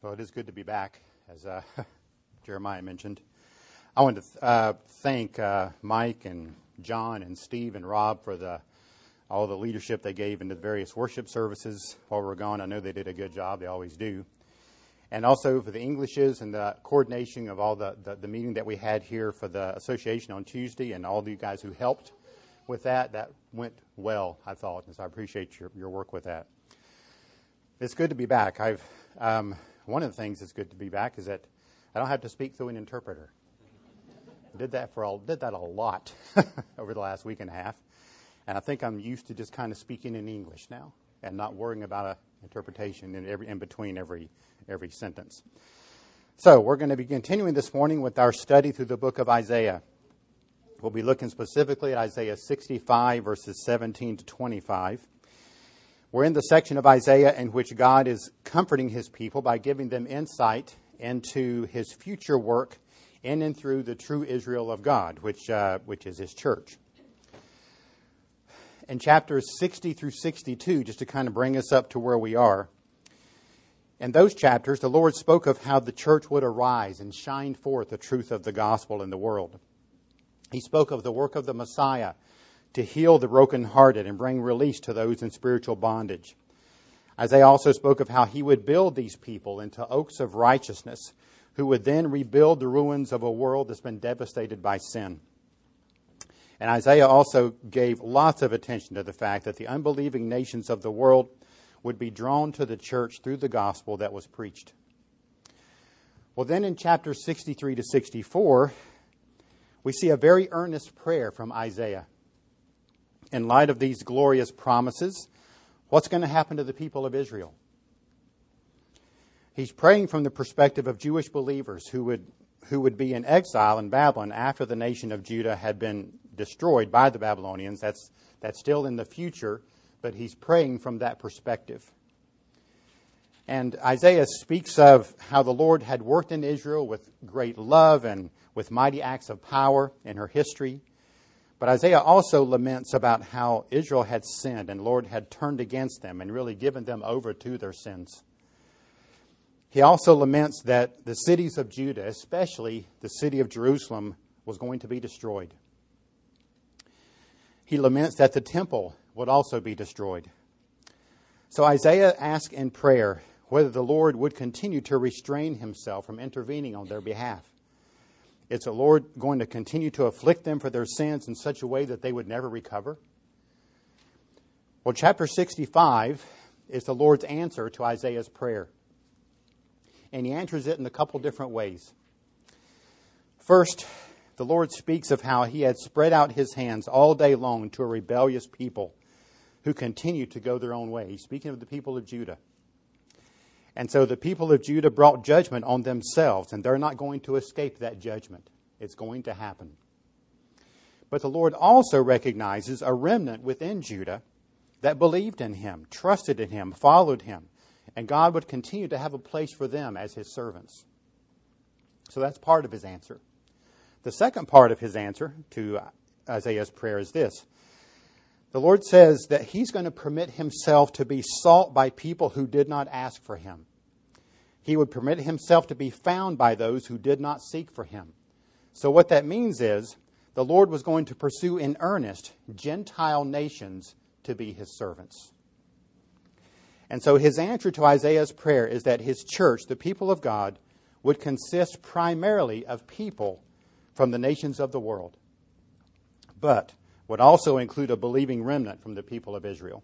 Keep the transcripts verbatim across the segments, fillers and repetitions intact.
Well, it is good to be back, as uh, Jeremiah mentioned. I want to th- uh, thank uh, Mike and John and Steve and Rob for the all the leadership they gave in the various worship services while we were gone. I know they did a good job. They always do. And also for the Englishes and the coordination of all the, the, the meeting that we had here for the association on Tuesday, and all of you guys who helped with that. That went well, I thought, and so I appreciate your, your work with that. It's good to be back. I've um, one of the things that's good to be back is that I don't have to speak through an interpreter. I did that for a, did that a lot over the last week and a half, and I think I'm used to just kind of speaking in English now and not worrying about an interpretation in every in between every every sentence. So we're going to be continuing this morning with our study through the book of Isaiah. We'll be looking specifically at Isaiah sixty-five, verses seventeen to twenty-five. We're in the section of Isaiah in which God is comforting his people by giving them insight into his future work in and through the true Israel of God, which uh, which is his church. In chapters sixty through sixty-two, just to kind of bring us up to where we are, in those chapters, the Lord spoke of how the church would arise and shine forth the truth of the gospel in the world. He spoke of the work of the Messiah to heal the brokenhearted and bring release to those in spiritual bondage. Isaiah also spoke of how he would build these people into oaks of righteousness, who would then rebuild the ruins of a world that's been devastated by sin. And Isaiah also gave lots of attention to the fact that the unbelieving nations of the world would be drawn to the church through the gospel that was preached. Well, then in chapters sixty-three to sixty-four, we see a very earnest prayer from Isaiah. In light of these glorious promises, what's going to happen to the people of Israel? He's praying from the perspective of Jewish believers who would who would be in exile in Babylon after the nation of Judah had been destroyed by the Babylonians. That's that's still in the future, but he's praying from that perspective. And Isaiah speaks of how the Lord had worked in Israel with great love and with mighty acts of power in her history. But Isaiah also laments about how Israel had sinned and the Lord had turned against them and really given them over to their sins. He also laments that the cities of Judah, especially the city of Jerusalem, was going to be destroyed. He laments that the temple would also be destroyed. So Isaiah asks in prayer whether the Lord would continue to restrain himself from intervening on their behalf. Is the Lord going to continue to afflict them for their sins in such a way that they would never recover? Well, chapter sixty-five is the Lord's answer to Isaiah's prayer. And he answers it in a couple different ways. First, the Lord speaks of how he had spread out his hands all day long to a rebellious people who continue to go their own way. He's speaking of the people of Judah. And so the people of Judah brought judgment on themselves, and they're not going to escape that judgment. It's going to happen. But the Lord also recognizes a remnant within Judah that believed in him, trusted in him, followed him, and God would continue to have a place for them as his servants. So that's part of his answer. The second part of his answer to Isaiah's prayer is this. The Lord says that he's going to permit himself to be sought by people who did not ask for him. He would permit himself to be found by those who did not seek for him. So what that means is the Lord was going to pursue in earnest Gentile nations to be his servants. And so his answer to Isaiah's prayer is that his church, the people of God, would consist primarily of people from the nations of the world, but would also include a believing remnant from the people of Israel.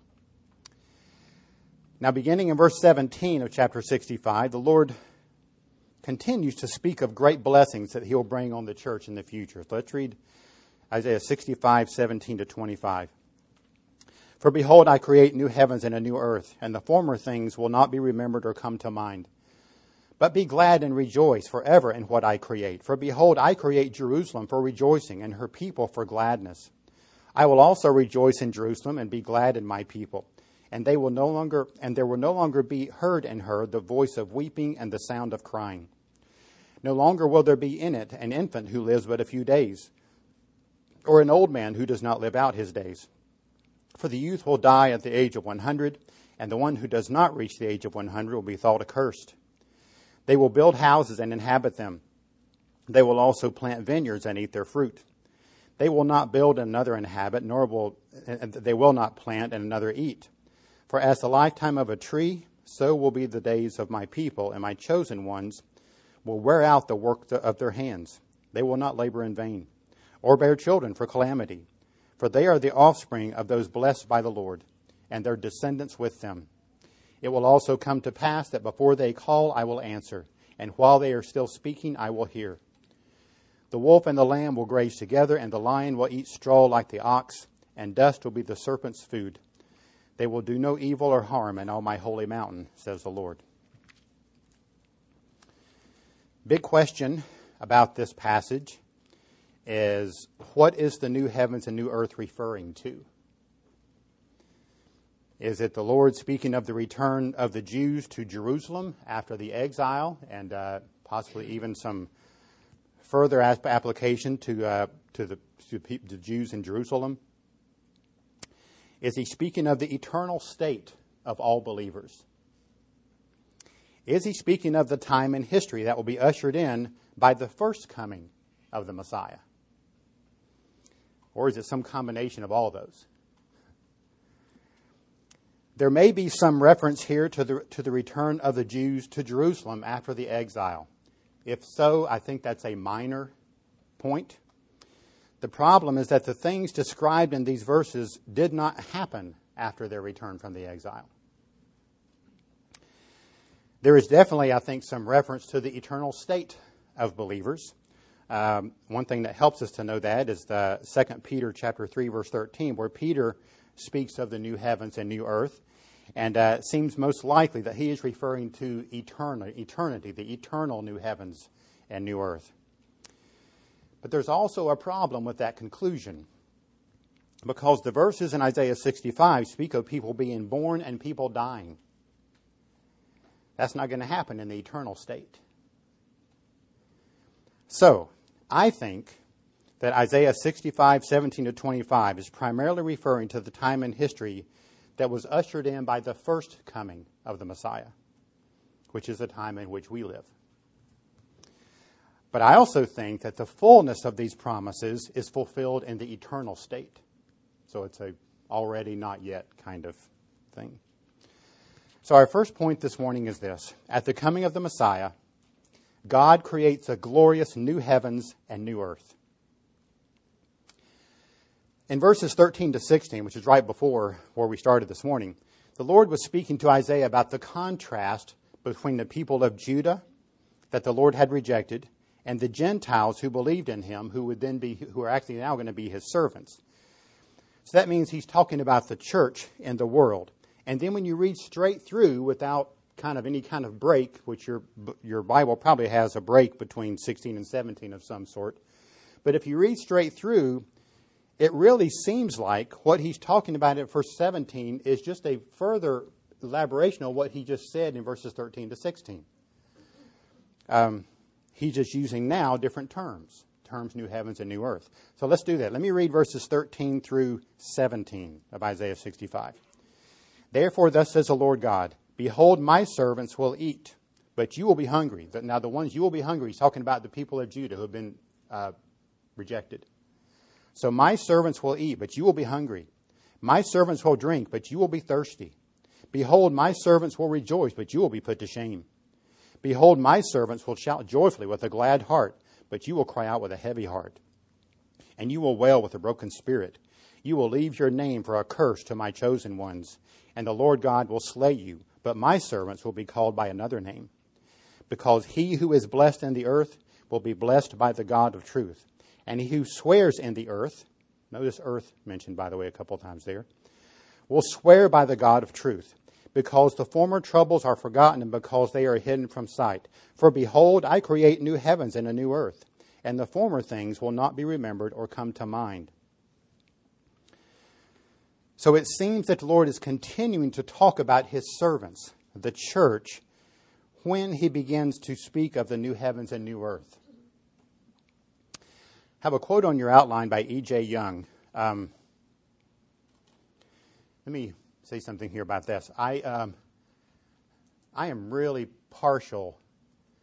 Now, beginning in verse seventeen of chapter sixty-five, the Lord continues to speak of great blessings that he will bring on the church in the future. So let's read Isaiah sixty-five, seventeen to twenty-five. For behold, I create new heavens and a new earth, and the former things will not be remembered or come to mind. But be glad and rejoice forever in what I create. For behold, I create Jerusalem for rejoicing, and her people for gladness. I will also rejoice in Jerusalem and be glad in my people. And they will no longer, and there will no longer be heard in her the voice of weeping and the sound of crying. No longer will there be in it an infant who lives but a few days, or an old man who does not live out his days. For the youth will die at the age of one hundred, and the one who does not reach the age of one hundred will be thought accursed. They will build houses and inhabit them. They will also plant vineyards and eat their fruit. They will not build and another inhabit, nor will they will not plant and another eat. For as the lifetime of a tree, so will be the days of my people, and my chosen ones will wear out the work of their hands. They will not labor in vain, or bear children for calamity. For they are the offspring of those blessed by the Lord, and their descendants with them. It will also come to pass that before they call, I will answer, and while they are still speaking, I will hear. The wolf and the lamb will graze together, and the lion will eat straw like the ox, and dust will be the serpent's food. They will do no evil or harm in all my holy mountain, says the Lord. Big question about this passage is, what is the new heavens and new earth referring to? Is it the Lord speaking of the return of the Jews to Jerusalem after the exile, and uh, possibly even some further application to uh, to the to the Jews in Jerusalem? Is he speaking of the eternal state of all believers? Is he speaking of the time in history that will be ushered in by the first coming of the Messiah? Or is it some combination of all those? There may be some reference here to the to the return of the Jews to Jerusalem after the exile. If so, I think that's a minor point. The problem is that the things described in these verses did not happen after their return from the exile. There is definitely, I think, some reference to the eternal state of believers. Um, one thing that helps us to know that is the Second Peter chapter three, verse thirteen, where Peter speaks of the new heavens and new earth. And uh, it seems most likely that he is referring to eternal, eternity, the eternal new heavens and new earth. But there's also a problem with that conclusion, because the verses in Isaiah sixty-five speak of people being born and people dying. That's not going to happen in the eternal state. So, I think that Isaiah sixty-five, seventeen to twenty-five is primarily referring to the time in history that was ushered in by the first coming of the Messiah, which is the time in which we live. But I also think that the fullness of these promises is fulfilled in the eternal state. So it's a already not yet kind of thing. So our first point this morning is this. At the coming of the Messiah, God creates a glorious new heavens and new earth. In verses thirteen to sixteen, which is right before where we started this morning, the Lord was speaking to Isaiah about the contrast between the people of Judah that the Lord had rejected and the Gentiles who believed in him, who would then be, who are actually now going to be his servants. So that means he's talking about the church and the world. And then when you read straight through without kind of any kind of break, which your your Bible probably has a break between sixteen and seventeen of some sort. But if you read straight through, it really seems like what he's talking about in verse seventeen is just a further elaboration of what he just said in verses thirteen to sixteen. Um, he's just using now different terms. Terms, new heavens and new earth. So let's do that. Let me read verses thirteen through seventeen of Isaiah sixty-five. Therefore, thus says the Lord God, behold, my servants will eat, but you will be hungry. Now, the ones you will be hungry, he's talking about the people of Judah who have been uh, rejected. So my servants will eat, but you will be hungry. My servants will drink, but you will be thirsty. Behold, my servants will rejoice, but you will be put to shame. Behold, my servants will shout joyfully with a glad heart, but you will cry out with a heavy heart. And you will wail with a broken spirit. You will leave your name for a curse to my chosen ones, and the Lord God will slay you, but my servants will be called by another name. Because he who is blessed in the earth will be blessed by the God of truth. And he who swears in the earth, notice earth mentioned, by the way, a couple times there, will swear by the God of truth, because the former troubles are forgotten and because they are hidden from sight. For behold, I create new heavens and a new earth, and the former things will not be remembered or come to mind. So it seems that the Lord is continuing to talk about his servants, the church, when he begins to speak of the new heavens and new earth. I have a quote on your outline by E J Young. Um, let me say something here about this. I um, I am really partial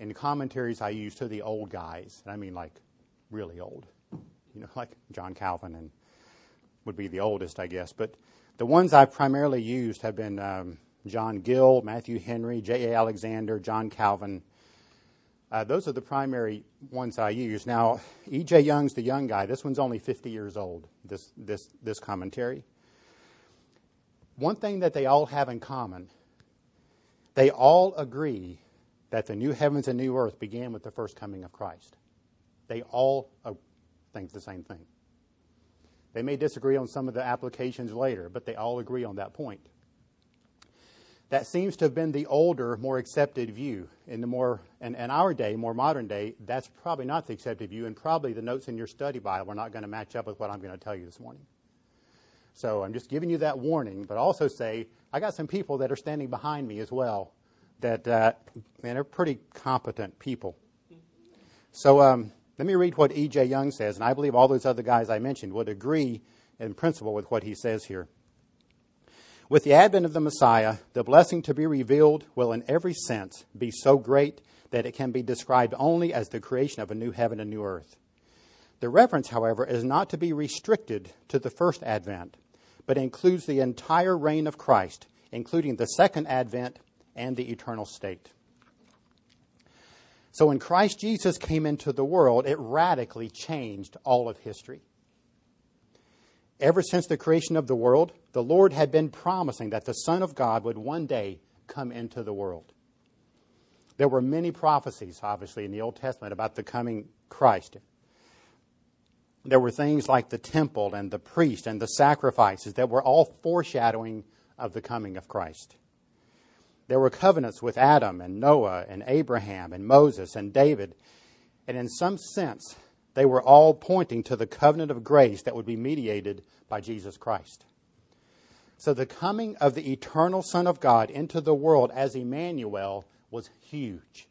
in commentaries I use to the old guys, and I mean like really old, you know, like John Calvin and would be the oldest, I guess. But the ones I've primarily used have been um, John Gill, Matthew Henry, J A Alexander, John Calvin. Uh, those are the primary ones I use. Now, E J Young's the young guy. This one's only fifty years old, this, this, this commentary. One thing that they all have in common, they all agree that the new heavens and new earth began with the first coming of Christ. They all uh, think the same thing. They may disagree on some of the applications later, but they all agree on that point. That seems to have been the older, more accepted view. In the more, in, in our day, more modern day, that's probably not the accepted view, and probably the notes in your study Bible are not going to match up with what I'm going to tell you this morning. So I'm just giving you that warning, but also say, I got some people that are standing behind me as well, that uh, and are pretty competent people. So um, let me read what E J Young says, and I believe all those other guys I mentioned would agree in principle with what he says here. With the advent of the Messiah, the blessing to be revealed will in every sense be so great that it can be described only as the creation of a new heaven and new earth. The reference, however, is not to be restricted to the first advent, but includes the entire reign of Christ, including the second advent and the eternal state. So when Christ Jesus came into the world, it radically changed all of history. Ever since the creation of the world, the Lord had been promising that the Son of God would one day come into the world. There were many prophecies, obviously, in the Old Testament about the coming Christ. There were things like the temple and the priest and the sacrifices that were all foreshadowing of the coming of Christ. There were covenants with Adam and Noah and Abraham and Moses and David. And in some sense, they were all pointing to the covenant of grace that would be mediated by Jesus Christ. So the coming of the eternal Son of God into the world as Emmanuel was huge.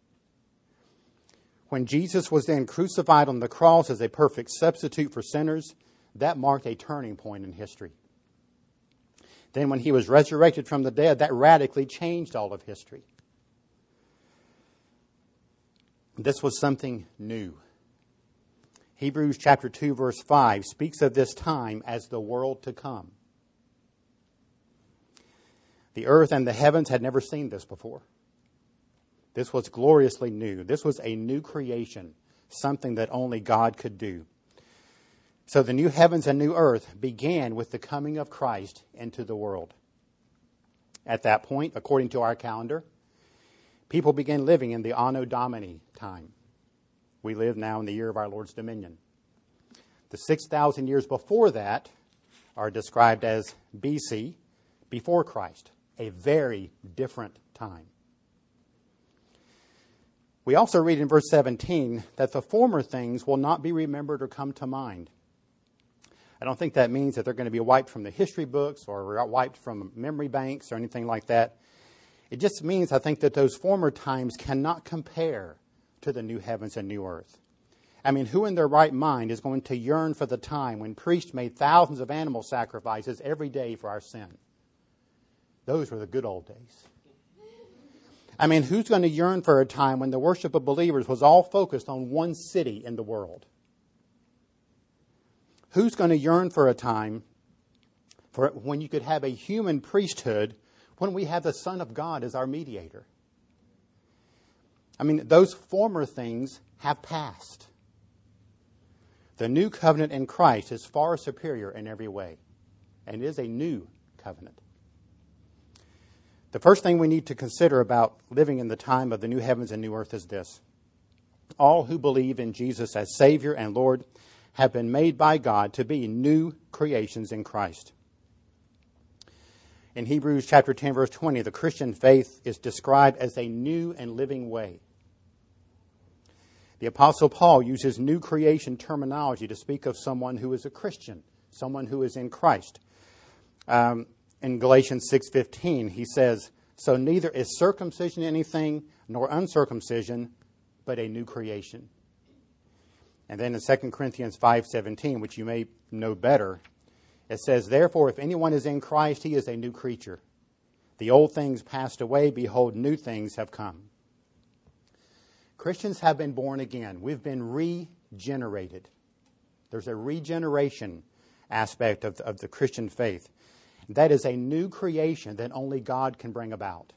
When Jesus was then crucified on the cross as a perfect substitute for sinners, that marked a turning point in history. Then when he was resurrected from the dead, that radically changed all of history. This was something new. Hebrews chapter two, verse five speaks of this time as the world to come. The earth and the heavens had never seen this before. This was gloriously new. This was a new creation, something that only God could do. So the new heavens and new earth began with the coming of Christ into the world. At that point, according to our calendar, people began living in the Anno Domini time. We live now in the year of our Lord's dominion. The six thousand years before that are described as B C, before Christ, a very different time. We also read in verse seventeen that the former things will not be remembered or come to mind. I don't think that means that they're going to be wiped from the history books or wiped from memory banks or anything like that. It just means, I think, that those former times cannot compare to the new heavens and new earth. I mean, who in their right mind is going to yearn for the time when priests made thousands of animal sacrifices every day for our sin? Those were the good old days. I mean, who's going to yearn for a time when the worship of believers was all focused on one city in the world? Who's going to yearn for a time for when you could have a human priesthood when we have the Son of God as our mediator? I mean, those former things have passed. The new covenant in Christ is far superior in every way, and it is a new covenant. The first thing we need to consider about living in the time of the new heavens and new earth is this. All who believe in Jesus as Savior and Lord have been made by God to be new creations in Christ. In Hebrews chapter ten, verse twenty, the Christian faith is described as a new and living way. The Apostle Paul uses new creation terminology to speak of someone who is a Christian, someone who is in Christ. Um, in Galatians six fifteen, he says, "So neither is circumcision anything, nor uncircumcision, but a new creation." And then in Second Corinthians five seventeen, which you may know better, it says, "Therefore, if anyone is in Christ, he is a new creature. The old things passed away, behold, new things have come." Christians have been born again. We've been regenerated. There's a regeneration aspect of, of the Christian faith. That is a new creation that only God can bring about.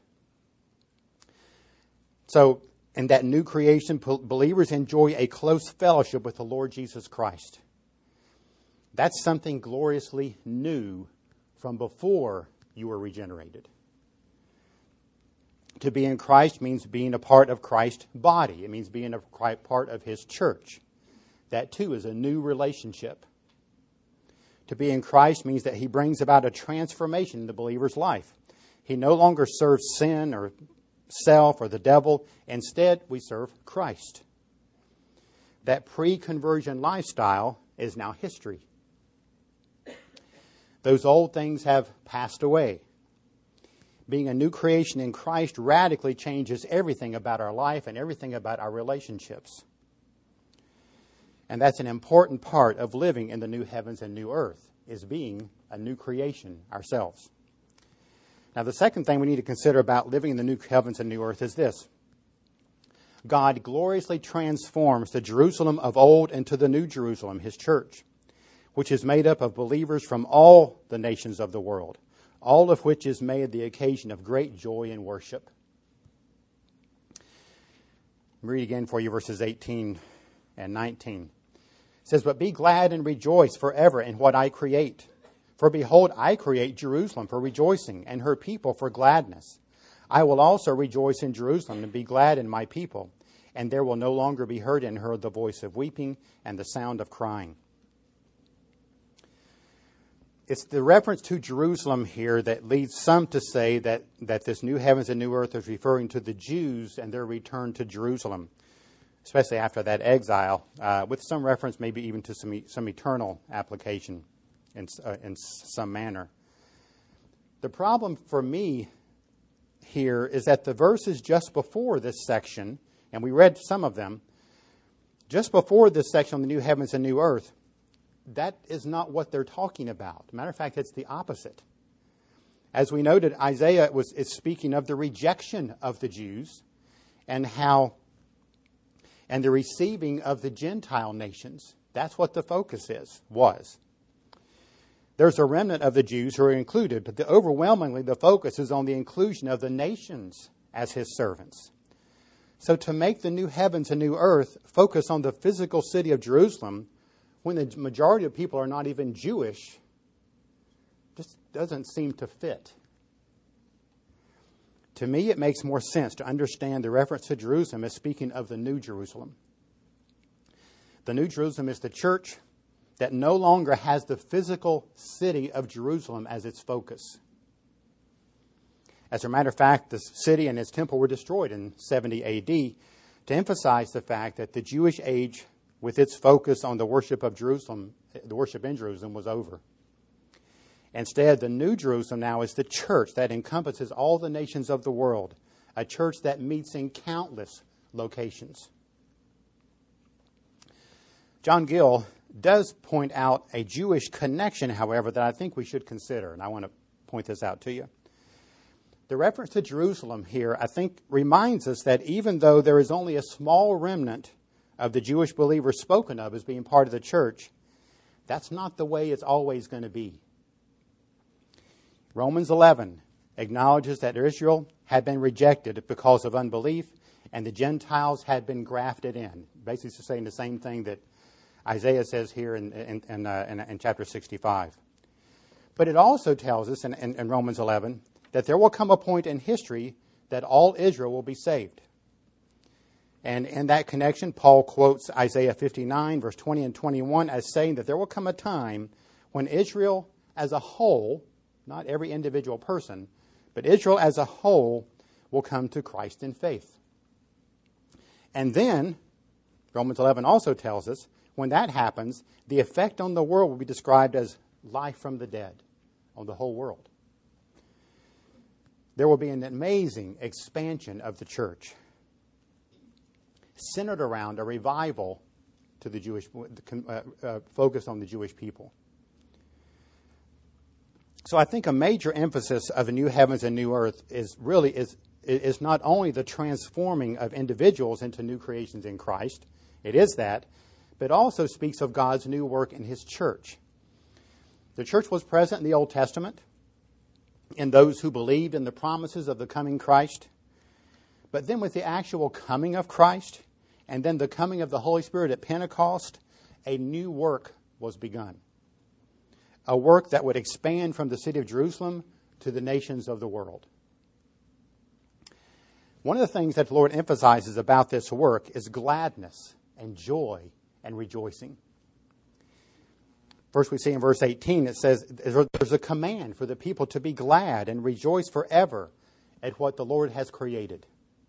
So, in that new creation, believers enjoy a close fellowship with the Lord Jesus Christ. That's something gloriously new from before you were regenerated. To be in Christ means being a part of Christ's body. It means being a part of His church. That too is a new relationship. To be in Christ means that He brings about a transformation in the believer's life. He no longer serves sin or self or the devil. Instead, we serve Christ. That pre-conversion lifestyle is now history. Those old things have passed away. Being a new creation in Christ radically changes everything about our life and everything about our relationships. And that's an important part of living in the new heavens and new earth, is being a new creation ourselves. Now, the second thing we need to consider about living in the new heavens and new earth is this. God gloriously transforms the Jerusalem of old into the new Jerusalem, His church, which is made up of believers from all the nations of the world, all of which is made the occasion of great joy and worship. Let me read again for you verses eighteen and nineteen. It says, "But be glad and rejoice forever in what I create. For behold, I create Jerusalem for rejoicing, and her people for gladness. I will also rejoice in Jerusalem and be glad in my people, and there will no longer be heard in her the voice of weeping and the sound of crying." It's the reference to Jerusalem here that leads some to say that, that this new heavens and new earth is referring to the Jews and their return to Jerusalem, especially after that exile, uh, with some reference maybe even to some, some eternal application in, uh, in some manner. The problem for me here is that the verses just before this section, and we read some of them, just before this section on the new heavens and new earth, that is not what they're talking about. Matter of fact, it's the opposite. As we noted, Isaiah was is speaking of the rejection of the Jews and how and the receiving of the Gentile nations. That's what the focus is, was. There's a remnant of the Jews who are included, but the, overwhelmingly the focus is on the inclusion of the nations as His servants. So to make the new heavens and new earth focus on the physical city of Jerusalem, when the majority of people are not even Jewish, just doesn't seem to fit. To me, it makes more sense to understand the reference to Jerusalem as speaking of the New Jerusalem. The New Jerusalem is the church that no longer has the physical city of Jerusalem as its focus. As a matter of fact, the city and its temple were destroyed in seventy A D to emphasize the fact that the Jewish age, with its focus on the worship of Jerusalem, the worship in Jerusalem, was over. Instead, the New Jerusalem now is the church that encompasses all the nations of the world, a church that meets in countless locations. John Gill does point out a Jewish connection, however, that I think we should consider, and I want to point this out to you. The reference to Jerusalem here, I think, reminds us that even though there is only a small remnant of the Jewish believers spoken of as being part of the church, that's not the way it's always going to be. Romans eleven acknowledges that Israel had been rejected because of unbelief and the Gentiles had been grafted in. Basically saying the same thing that Isaiah says here in, in, in, uh, in, in chapter sixty-five. But it also tells us in, in, in Romans eleven that there will come a point in history that all Israel will be saved. And in that connection, Paul quotes Isaiah fifty-nine, verse twenty and twenty-one, as saying that there will come a time when Israel as a whole, not every individual person, but Israel as a whole will come to Christ in faith. And then, Romans eleven also tells us, when that happens, the effect on the world will be described as life from the dead on the whole world. There will be an amazing expansion of the church, centered around a revival to the Jewish, uh, uh, focused on the Jewish people. So I think a major emphasis of the new heavens and new earth is really is is not only the transforming of individuals into new creations in Christ, it is that, but also speaks of God's new work in His church. The church was present in the Old Testament, in those who believed in the promises of the coming Christ. But then with the actual coming of Christ, and then the coming of the Holy Spirit at Pentecost, a new work was begun. A work that would expand from the city of Jerusalem to the nations of the world. One of the things that the Lord emphasizes about this work is gladness and joy and rejoicing. First we see in verse eighteen, it says there's a command for the people to be glad and rejoice forever at what the Lord has created.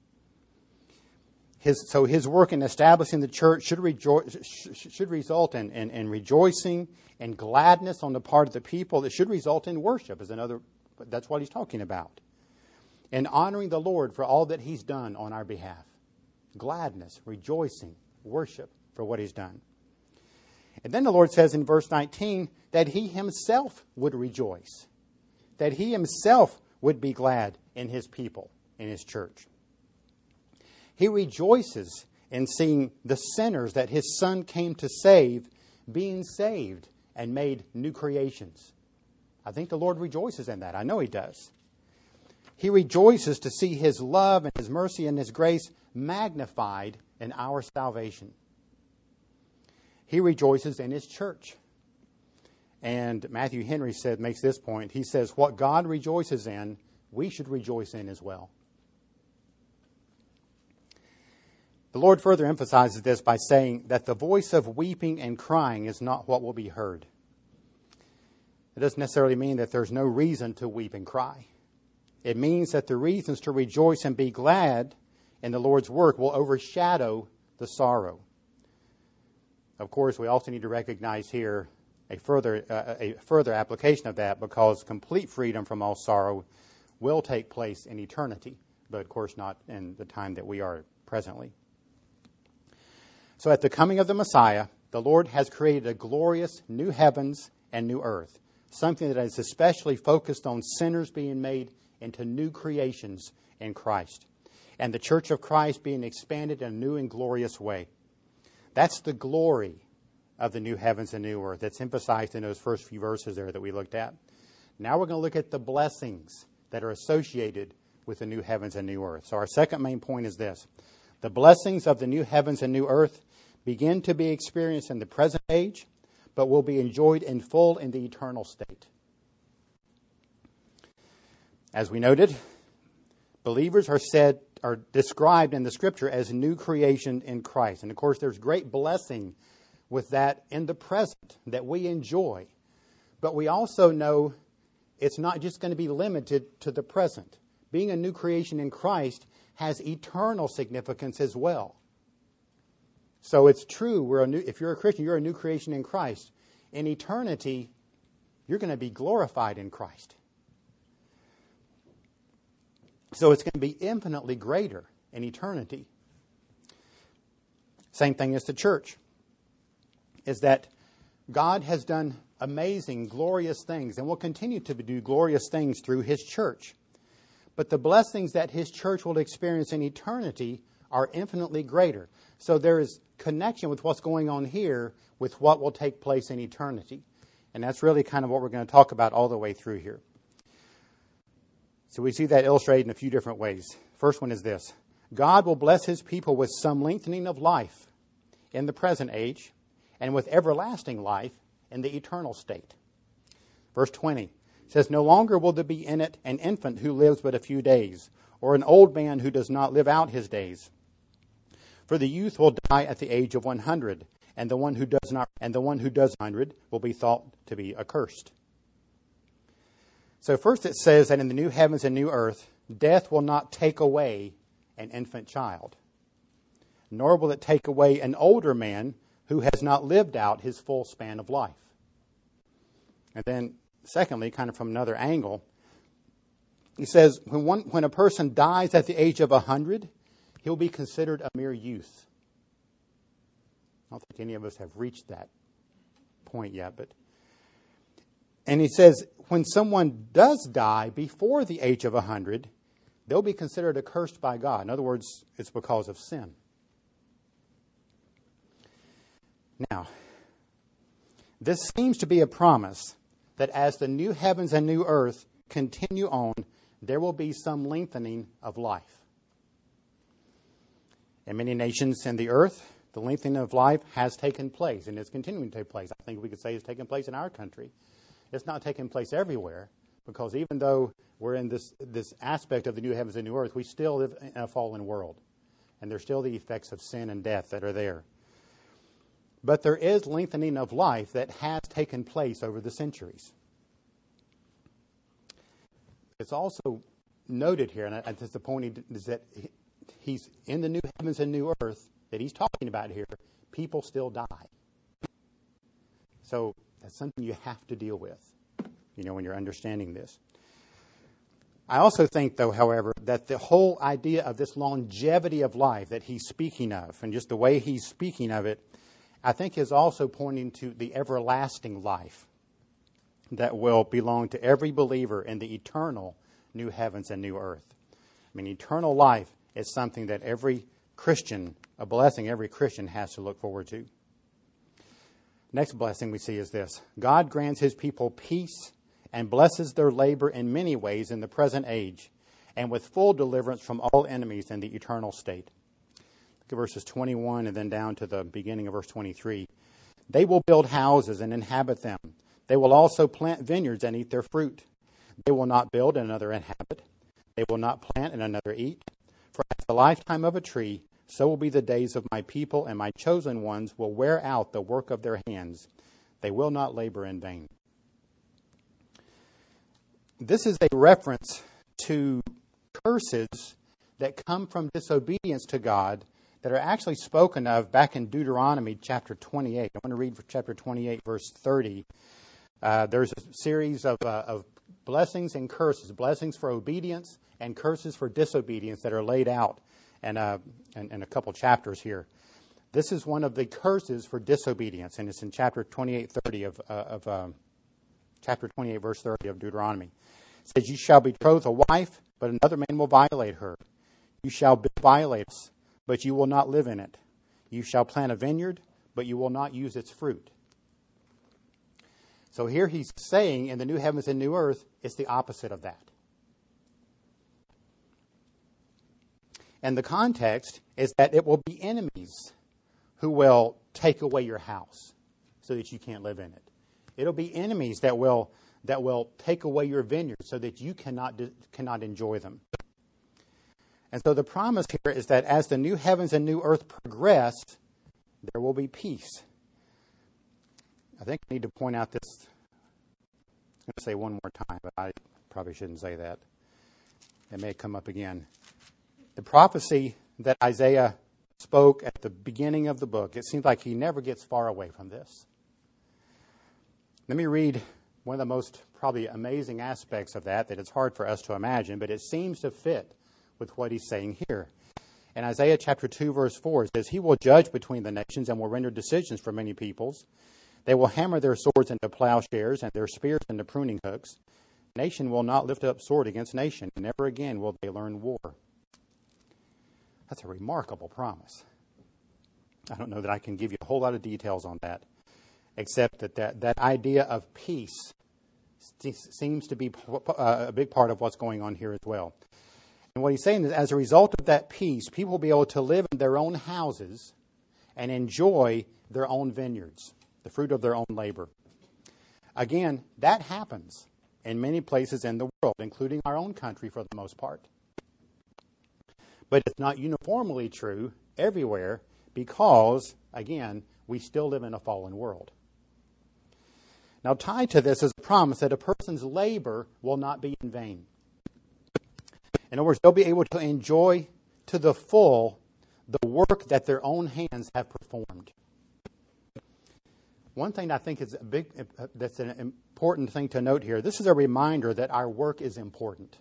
His, so his work in establishing the church should, rejo- should result in, in, in rejoicing and gladness on the part of the people. It should result in worship, is another. That's what he's talking about. And honoring the Lord for all that He's done on our behalf. Gladness, rejoicing, worship for what He's done. And then the Lord says in verse nineteen that He Himself would rejoice. That He Himself would be glad in His people, in His church. He rejoices in seeing the sinners that His Son came to save being saved and made new creations. I think the Lord rejoices in that. I know He does. He rejoices to see His love and His mercy and His grace magnified in our salvation. He rejoices in His church. And Matthew Henry said, makes this point. He says, what God rejoices in, we should rejoice in as well. The Lord further emphasizes this by saying that the voice of weeping and crying is not what will be heard. It doesn't necessarily mean that there's no reason to weep and cry. It means that the reasons to rejoice and be glad in the Lord's work will overshadow the sorrow. Of course, we also need to recognize here a further uh, a further application of that, because complete freedom from all sorrow will take place in eternity, but of course not in the time that we are presently. So at the coming of the Messiah, the Lord has created a glorious new heavens and new earth, something that is especially focused on sinners being made into new creations in Christ, and the church of Christ being expanded in a new and glorious way. That's the glory of the new heavens and new earth that's emphasized in those first few verses there that we looked at. Now we're going to look at the blessings that are associated with the new heavens and new earth. So our second main point is this. The blessings of the new heavens and new earth begin to be experienced in the present age, but will be enjoyed in full in the eternal state. As we noted, believers are said are described in the Scripture as new creation in Christ. And of course, there's great blessing with that in the present that we enjoy. But we also know it's not just going to be limited to the present. Being a new creation in Christ has eternal significance as well. So it's true, we're a new, if you're a Christian, you're a new creation in Christ. In eternity, you're going to be glorified in Christ. So it's going to be infinitely greater in eternity. Same thing as the church. Is that God has done amazing, glorious things and will continue to do glorious things through His church. But the blessings that His church will experience in eternity are infinitely greater. So there is connection with what's going on here with what will take place in eternity. And that's really kind of what we're going to talk about all the way through here. So we see that illustrated in a few different ways. First one is this. God will bless His people with some lengthening of life in the present age and with everlasting life in the eternal state. Verse twenty says, no longer will there be in it an infant who lives but a few days, or an old man who does not live out his days. For the youth will die at the age of one hundred, and the one who does not, and the one who does one hundred will be thought to be accursed. So first it says that in the new heavens and new earth, death will not take away an infant child, nor will it take away an older man who has not lived out his full span of life. And then, secondly, kind of from another angle, he says when one, when a person dies at the age of one hundred, he'll be considered a mere youth. I don't think any of us have reached that point yet, but and he says when someone does die before the age of one hundred, they'll be considered accursed by God. In other words, it's because of sin. Now, this seems to be a promise that as the new heavens and new earth continue on, there will be some lengthening of life. In many nations in the earth, the lengthening of life has taken place and is continuing to take place. I think we could say it's taken place in our country. It's not taking place everywhere, because even though we're in this, this aspect of the new heavens and new earth, we still live in a fallen world. And there's still the effects of sin and death that are there. But there is lengthening of life that has taken place over the centuries. It's also noted here, and that's the point, is that he's in the new heavens and new earth that he's talking about here, people still die. So that's something you have to deal with, you know, when you're understanding this. I also think, though, however, that the whole idea of this longevity of life that he's speaking of, and just the way he's speaking of it, I think is also pointing to the everlasting life that will belong to every believer in the eternal new heavens and new earth. I mean, eternal life is something that every Christian, a blessing every Christian has to look forward to. Next blessing we see is this: God grants his people peace and blesses their labor in many ways in the present age, and with full deliverance from all enemies in the eternal state. Look at verses twenty-one and then down to the beginning of verse twenty-three. They will build houses and inhabit them. They will also plant vineyards and eat their fruit. They will not build and another inhabit. They will not plant and another eat. For as the lifetime of a tree, so will be the days of my people, and my chosen ones will wear out the work of their hands. They will not labor in vain. This is a reference to curses that come from disobedience to God that are actually spoken of back in Deuteronomy chapter twenty-eight. I want to read chapter twenty-eight, verse thirty. Uh, there's a series of, uh, of blessings and curses, blessings for obedience and curses for disobedience that are laid out in, uh, in, in a couple chapters here. This is one of the curses for disobedience, and it's in chapter twenty-eight, thirty of, uh, of um, chapter twenty-eight, verse thirty of Deuteronomy. It says, "You shall betroth a wife, but another man will violate her. You shall violate us, but you will not live in it. You shall plant a vineyard, but you will not use its fruit." So here he's saying in the new heavens and new earth, it's the opposite of that. And the context is that it will be enemies who will take away your house so that you can't live in it. It'll be enemies that will that will take away your vineyard so that you cannot cannot enjoy them. And so the promise here is that as the new heavens and new earth progress, there will be peace. I think I need to point out this. I'm going to say one more time, but I probably shouldn't say that. It may come up again. The prophecy that Isaiah spoke at the beginning of the book, it seems like he never gets far away from this. Let me read one of the most probably amazing aspects of that, that it's hard for us to imagine, but it seems to fit with what he's saying here. In Isaiah chapter two, verse four, it says, "He will judge between the nations and will render decisions for many peoples. They will hammer their swords into plowshares and their spears into pruning hooks. Nation will not lift up sword against nation, and never again will they learn war." That's a remarkable promise. I don't know that I can give you a whole lot of details on that, except that that, that idea of peace seems to be a big part of what's going on here as well. And what he's saying is, as a result of that peace, people will be able to live in their own houses and enjoy their own vineyards, the fruit of their own labor. Again, that happens in many places in the world, including our own country for the most part. But it's not uniformly true everywhere because, again, we still live in a fallen world. Now, tied to this is a promise that a person's labor will not be in vain. In other words, they'll be able to enjoy to the full the work that their own hands have performed. One thing I think is a big, that's an important thing to note here. This is a reminder that our work is important.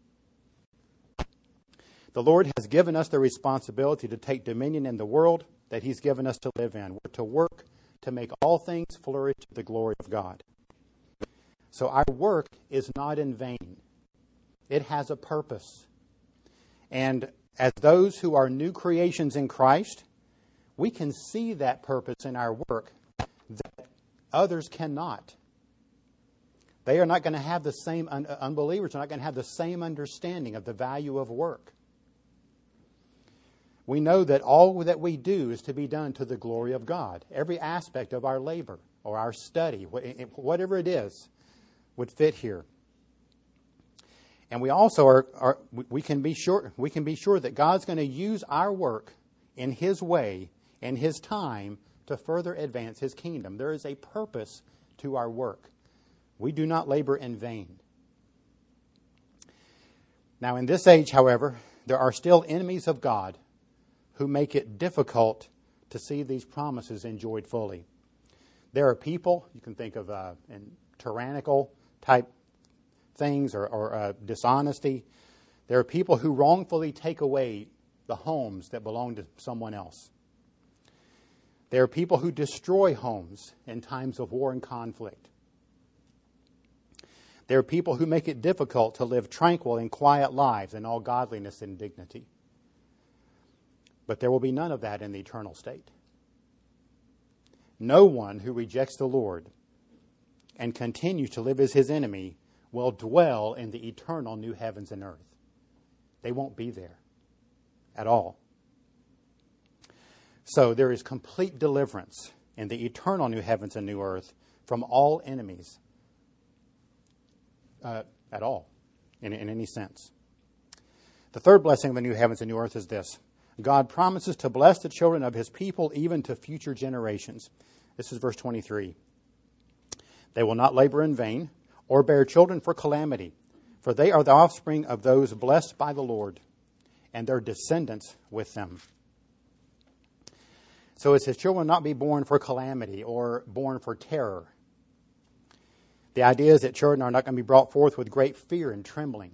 The Lord has given us the responsibility to take dominion in the world that He's given us to live in. We're to work to make all things flourish to the glory of God. So our work is not in vain. It has a purpose. And as those who are new creations in Christ, we can see that purpose in our work that others cannot. They are not going to have the same, un- unbelievers are not going to have the same understanding of the value of work. We know that all that we do is to be done to the glory of God. Every aspect of our labor or our study, whatever it is, would fit here. And we also are, are we can be sure we can be sure that God's going to use our work in His way, in His time, to further advance His kingdom. There is a purpose to our work. We do not labor in vain. Now, in this age, however, there are still enemies of God who make it difficult to see these promises enjoyed fully. There are people, you can think of uh, in tyrannical type things or, or uh, dishonesty. There are people who wrongfully take away the homes that belong to someone else. There are people who destroy homes in times of war and conflict. There are people who make it difficult to live tranquil and quiet lives in all godliness and dignity. But there will be none of that in the eternal state. No one who rejects the Lord and continues to live as His enemy will dwell in the eternal new heavens and earth. They won't be there at all. So there is complete deliverance in the eternal new heavens and new earth from all enemies uh, at all, in, in any sense. The third blessing of the new heavens and new earth is this. God promises to bless the children of His people even to future generations. This is verse twenty-three. They will not labor in vain or bear children for calamity, for they are the offspring of those blessed by the Lord, and their descendants with them. So it says children will not be born for calamity or born for terror. The idea is that children are not going to be brought forth with great fear and trembling.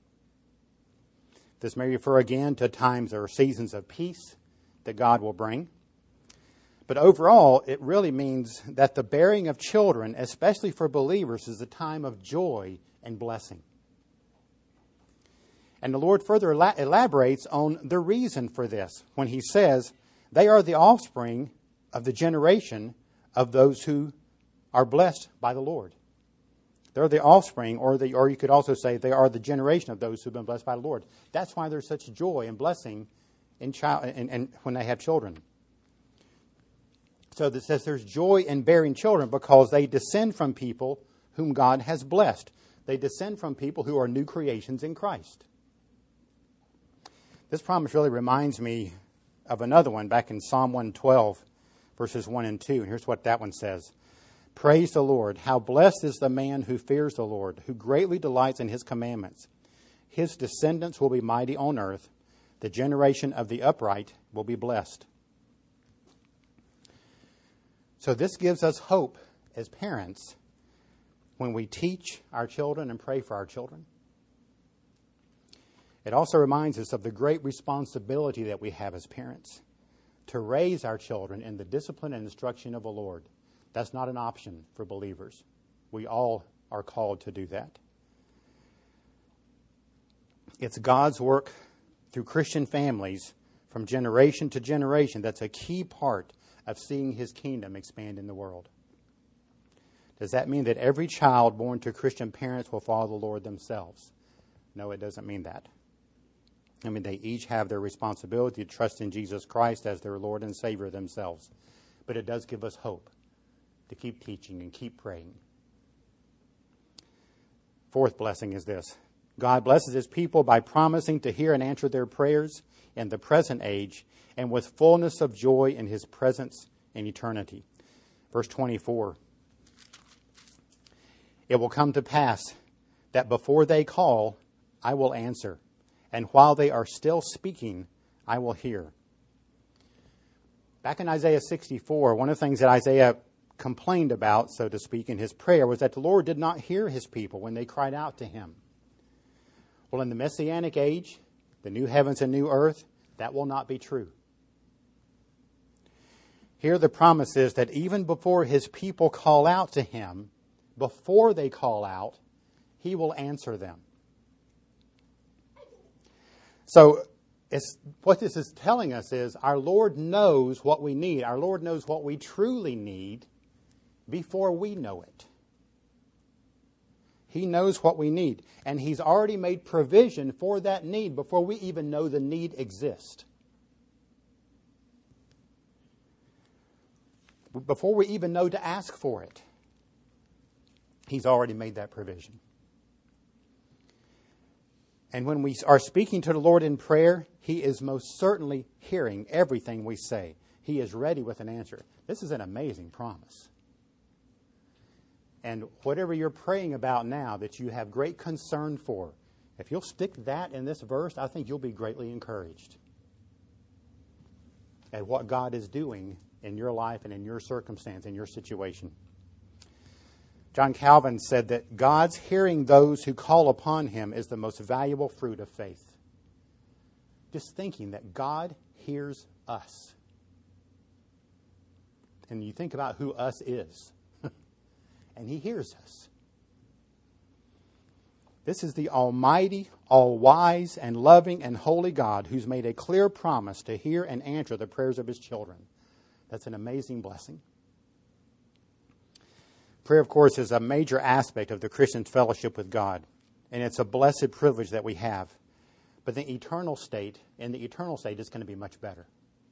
This may refer again to times or seasons of peace that God will bring. But overall, it really means that the bearing of children, especially for believers, is a time of joy and blessing. And the Lord further elaborates on the reason for this when He says, they are the offspring of the generation of those who are blessed by the Lord. They're the offspring, or the, or you could also say they are the generation of those who've been blessed by the Lord. That's why there's such joy and blessing in child and, and when they have children. So it says there's joy in bearing children because they descend from people whom God has blessed. They descend from people who are new creations in Christ. This promise really reminds me of another one back in Psalm one twelve, verses one and two. And here's what that one says. Praise the Lord. How blessed is the man who fears the Lord, who greatly delights in His commandments. His descendants will be mighty on earth. The generation of the upright will be blessed. So this gives us hope as parents when we teach our children and pray for our children. It also reminds us of the great responsibility that we have as parents to raise our children in the discipline and instruction of the Lord. That's not an option for believers. We all are called to do that. It's God's work through Christian families from generation to generation that's a key part of seeing His kingdom expand in the world. Does that mean that every child born to Christian parents will follow the Lord themselves? No, it doesn't mean that. I mean, they each have their responsibility to trust in Jesus Christ as their Lord and Savior themselves. But it does give us hope to keep teaching and keep praying. Fourth blessing is this. God blesses His people by promising to hear and answer their prayers in the present age and with fullness of joy in His presence in eternity. Verse twenty-four. It will come to pass that before they call, I will answer. And while they are still speaking, I will hear. Back in Isaiah sixty-four, one of the things that Isaiah complained about, so to speak, in his prayer was that the Lord did not hear His people when they cried out to Him. Well, in the Messianic age, the new heavens and new earth, that will not be true. Here the promise is that even before His people call out to Him, before they call out, He will answer them. So it's, what this is telling us is our Lord knows what we need. Our Lord knows what we truly need before we know it. He knows what we need. And He's already made provision for that need before we even know the need exists. Before we even know to ask for it. He's already made that provision. And when we are speaking to the Lord in prayer, He is most certainly hearing everything we say. He is ready with an answer. This is an amazing promise. And whatever you're praying about now that you have great concern for, if you'll stick that in this verse, I think you'll be greatly encouraged at what God is doing in your life and in your circumstance, in your situation. John Calvin said that God's hearing those who call upon Him is the most valuable fruit of faith. Just thinking that God hears us. And you think about who us is. And He hears us. This is the almighty, all-wise, and loving, and holy God who's made a clear promise to hear and answer the prayers of His children. That's an amazing blessing. Prayer, of course, is a major aspect of the Christian's fellowship with God. And it's a blessed privilege that we have. But the eternal state, in the eternal state, is going to be much better.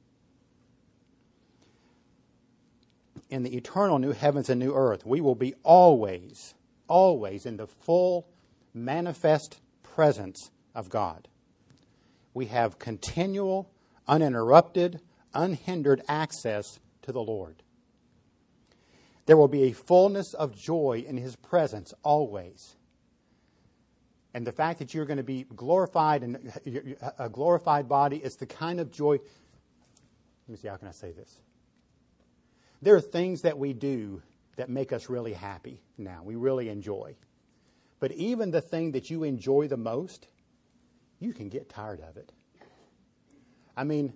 In the eternal new heavens and new earth, we will be always, always in the full, manifest presence of God. We have continual, uninterrupted, unhindered access to the Lord. There will be a fullness of joy in His presence always. And the fact that you're going to be glorified and a glorified body is the kind of joy. Let me see, how can I say this? There are things that we do that make us really happy now. We really enjoy. But even the thing that you enjoy the most, you can get tired of it. I mean,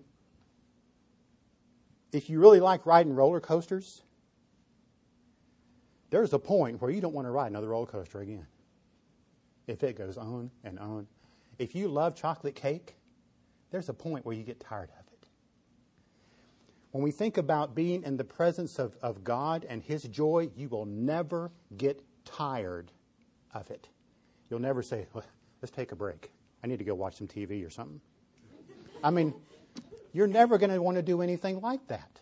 if you really like riding roller coasters, there's a point where you don't want to ride another roller coaster again. If it goes on and on. If you love chocolate cake, there's a point where you get tired of it. When we think about being in the presence of, of God and His joy, you will never get tired of it. You'll never say, well, let's take a break. I need to go watch some T V or something. I mean, you're never going to want to do anything like that.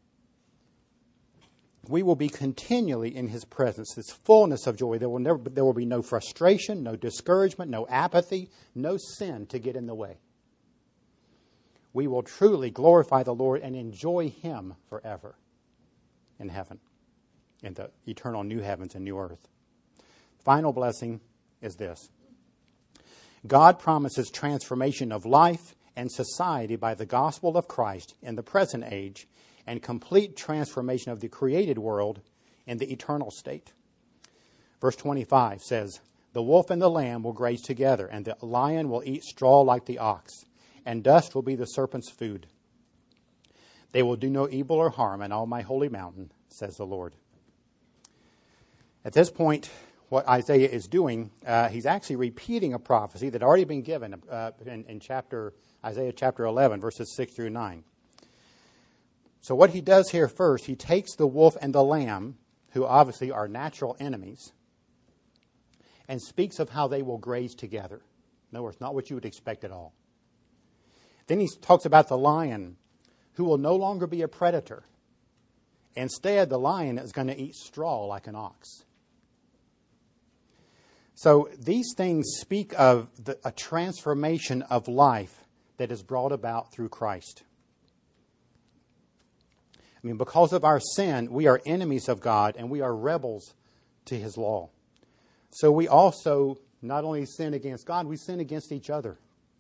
We will be continually in His presence, this fullness of joy. There will never, there will be no frustration, no discouragement, no apathy, no sin to get in the way. We will truly glorify the Lord and enjoy Him forever in heaven, in the eternal new heavens and new earth. Final blessing is this. God promises transformation of life and society by the gospel of Christ in the present age, and complete transformation of the created world in the eternal state. Verse twenty-five says, the wolf and the lamb will graze together, and the lion will eat straw like the ox, and dust will be the serpent's food. They will do no evil or harm in all my holy mountain, says the Lord. At this point, what Isaiah is doing, uh, he's actually repeating a prophecy that had already been given uh, in, in chapter Isaiah chapter eleven, verses six through nine. So what he does here first, he takes the wolf and the lamb, who obviously are natural enemies, and speaks of how they will graze together. In other words, not what you would expect at all. Then he talks about the lion, who will no longer be a predator. Instead, the lion is going to eat straw like an ox. So these things speak of the, a transformation of life that is brought about through Christ. I mean, because of our sin, we are enemies of God and we are rebels to His law. So we also not only sin against God, we sin against each other.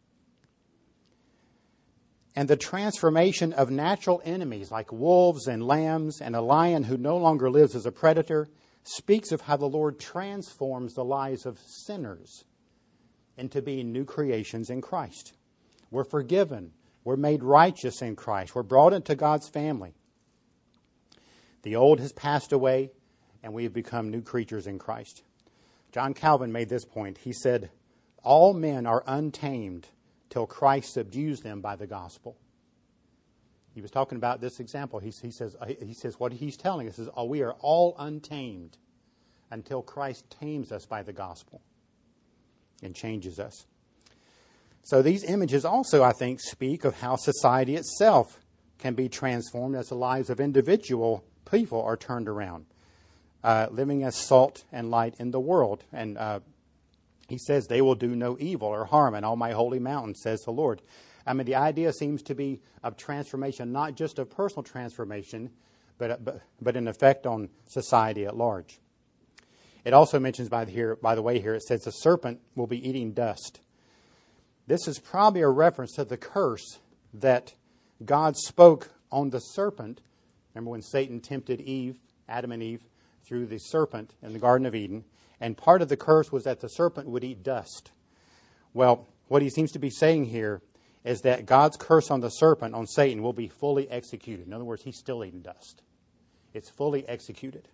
And the transformation of natural enemies like wolves and lambs and a lion who no longer lives as a predator speaks of how the Lord transforms the lives of sinners into being new creations in Christ. We're forgiven. We're made righteous in Christ. We're brought into God's family. The old has passed away, and we have become new creatures in Christ. John Calvin made this point. He said, all men are untamed till Christ subdues them by the gospel. He was talking about this example. He, he says, he says what he's telling us is, oh, we are all untamed until Christ tames us by the gospel and changes us. So these images also, I think, speak of how society itself can be transformed as the lives of individual people are turned around, uh, living as salt and light in the world. And uh, he says, they will do no evil or harm in all my holy mountain, says the Lord. I mean, the idea seems to be of transformation, not just of personal transformation, but but, but an effect on society at large. It also mentions, by the, here, by the way, here, it says the serpent will be eating dust. This is probably a reference to the curse that God spoke on the serpent. Remember when Satan tempted Eve, Adam and Eve, through the serpent in the Garden of Eden? And part of the curse was that the serpent would eat dust. Well, what he seems to be saying here is that God's curse on the serpent, on Satan, will be fully executed. In other words, he's still eating dust. It's fully executed.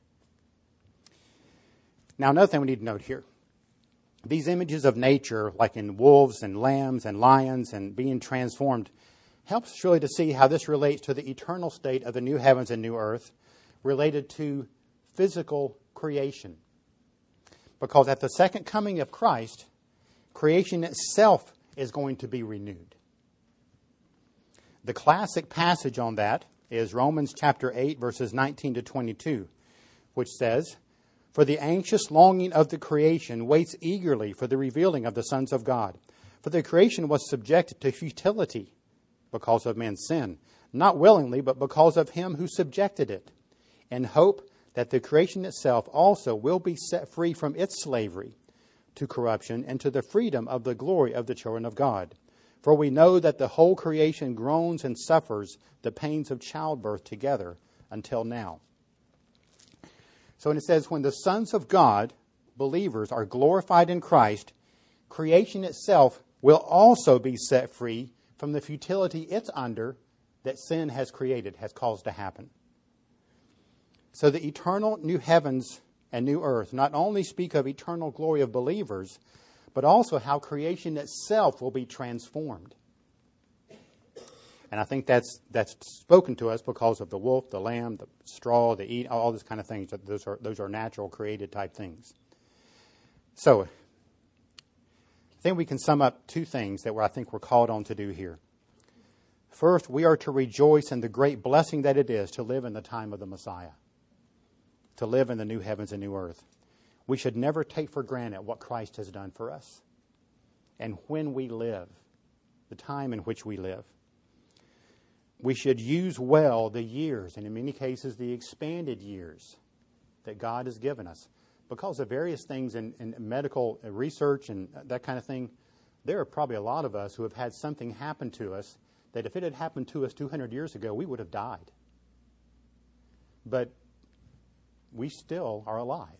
Now, another thing we need to note here. These images of nature, like in wolves and lambs and lions and being transformed, helps us really to see how this relates to the eternal state of the new heavens and new earth, related to physical creation. Because at the second coming of Christ, creation itself is going to be renewed. The classic passage on that is Romans chapter eight, verses nineteen to twenty-two, which says, "For the anxious longing of the creation waits eagerly for the revealing of the sons of God. For the creation was subjected to futility because of man's sin, not willingly, but because of him who subjected it, in hope that the creation itself also will be set free from its slavery to corruption and to the freedom of the glory of the children of God. For we know that the whole creation groans and suffers the pains of childbirth together until now." So when it says, when the sons of God, believers, are glorified in Christ, creation itself will also be set free from the futility it's under that sin has created, has caused to happen. So the eternal new heavens and new earth not only speak of eternal glory of believers, but also how creation itself will be transformed. And I think that's that's spoken to us because of the wolf, the lamb, the straw, the eat, all this kind of things. Those are those are natural, created type things. So, I think we can sum up two things that we're, I think we're called on to do here. First, we are to rejoice in the great blessing that it is to live in the time of the Messiah, to live in the new heavens and new earth. We should never take for granted what Christ has done for us. And when we live, the time in which we live, we should use well the years, and in many cases the expanded years that God has given us. Because of various things in, in medical research and that kind of thing, there are probably a lot of us who have had something happen to us that if it had happened to us two hundred years ago, we would have died. But we still are alive.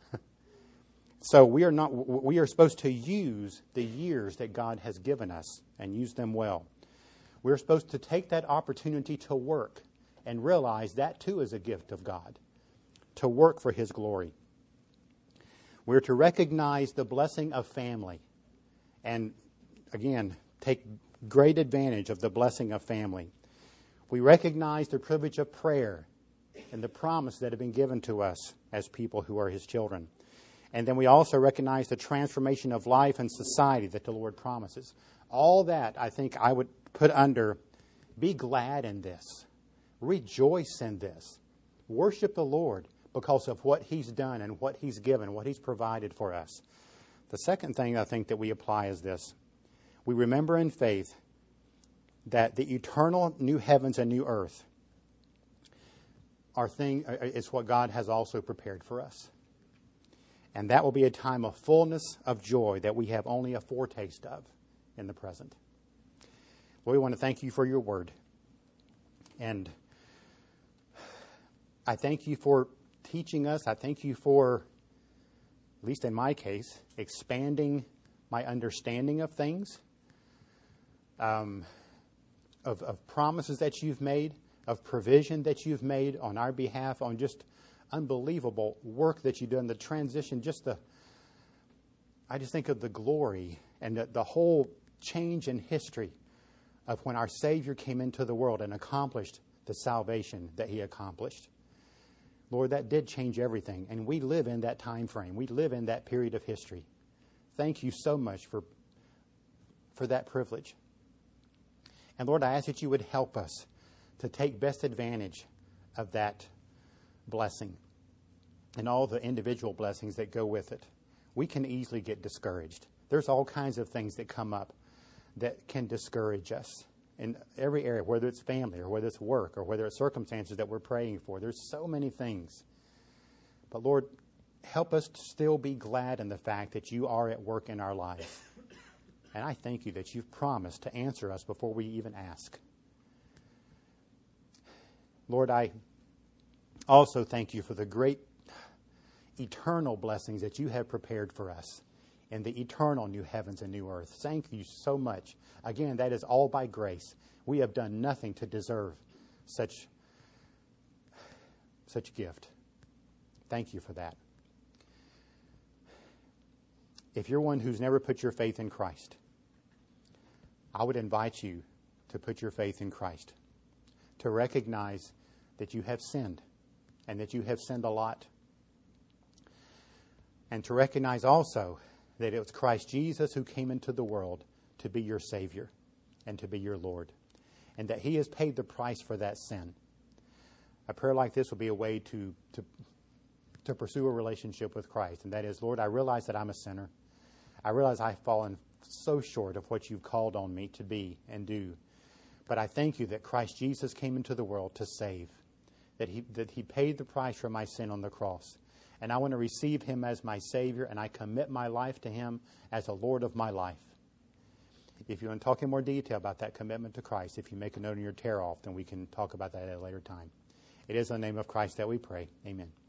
So we are not. We are supposed to use the years that God has given us and use them well. We're supposed to take that opportunity to work and realize that too is a gift of God, to work for His glory. We're to recognize the blessing of family and, again, take great advantage of the blessing of family. We recognize the privilege of prayer and the promise that have been given to us as people who are His children. And then we also recognize the transformation of life and society that the Lord promises. All that, I think, I would put under, be glad in this. Rejoice in this. Worship the Lord because of what He's done and what He's given, what He's provided for us. The second thing I think that we apply is this. We remember in faith that the eternal new heavens and new earth are thing, is what God has also prepared for us. And that will be a time of fullness of joy that we have only a foretaste of in the present. Well, we want to thank you for your word. And I thank you for teaching us. I thank you for, at least in my case, expanding my understanding of things, um, of, of promises that you've made, of provision that you've made on our behalf, on just unbelievable work that you've done, the transition, just the, I just think of the glory and the, the whole change in history of when our Savior came into the world and accomplished the salvation that he accomplished. Lord, that did change everything, and we live in that time frame. We live in that period of history. Thank you so much for, for that privilege. And Lord, I ask that you would help us to take best advantage of that blessing and all the individual blessings that go with it. We can easily get discouraged. There's all kinds of things that come up that can discourage us in every area, whether it's family or whether it's work or whether it's circumstances that we're praying for. There's so many things. But Lord, help us to still be glad in the fact that you are at work in our life. And I thank you that you've promised to answer us before we even ask. Lord, I also thank you for the great eternal blessings that you have prepared for us in the eternal new heavens and new earth. Thank you so much. Again, that is all by grace. We have done nothing to deserve such, such gift. Thank you for that. If you're one who's never put your faith in Christ, I would invite you to put your faith in Christ, to recognize that you have sinned and that you have sinned a lot, and to recognize also that it was Christ Jesus who came into the world to be your Savior and to be your Lord, and that he has paid the price for that sin. A prayer like this will be a way to, to, to pursue a relationship with Christ, and that is, Lord, I realize that I'm a sinner. I realize I've fallen so short of what you've called on me to be and do. But I thank you that Christ Jesus came into the world to save, that he, that he paid the price for my sin on the cross. And I want to receive him as my Savior, and I commit my life to him as the Lord of my life. If you want to talk in more detail about that commitment to Christ, if you make a note in your tear-off, then we can talk about that at a later time. It is in the name of Christ that we pray. Amen.